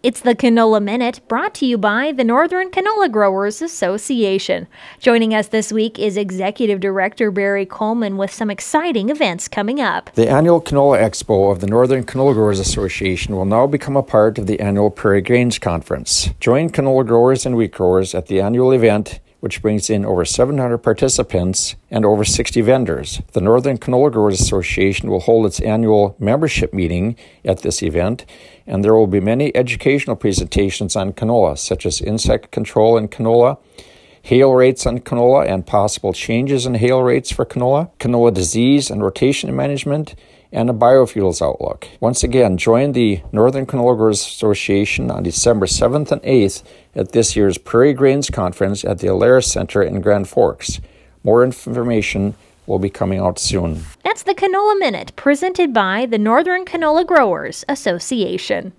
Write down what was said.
It's the Canola Minute, brought to you by the Northern Canola Growers Association. Joining us this week is Executive Director Barry Coleman with some exciting events coming up. The annual Canola Expo of the Northern Canola Growers Association will now become a part of the annual Prairie Grains Conference. Join canola growers and wheat growers at the annual event, which brings in over 700 participants and over 60 vendors. The Northern Canola Growers Association will hold its annual membership meeting at this event, and there will be many educational presentations on canola, such as insect control in canola, hail rates on canola and possible changes in hail rates for canola disease and rotation management, and a biofuels outlook. Once again, join the Northern Canola Growers Association on December 7th and 8th at this year's Prairie Grains Conference at the Alaris Center in Grand Forks. More information will be coming out soon. That's the Canola Minute, presented by the Northern Canola Growers Association.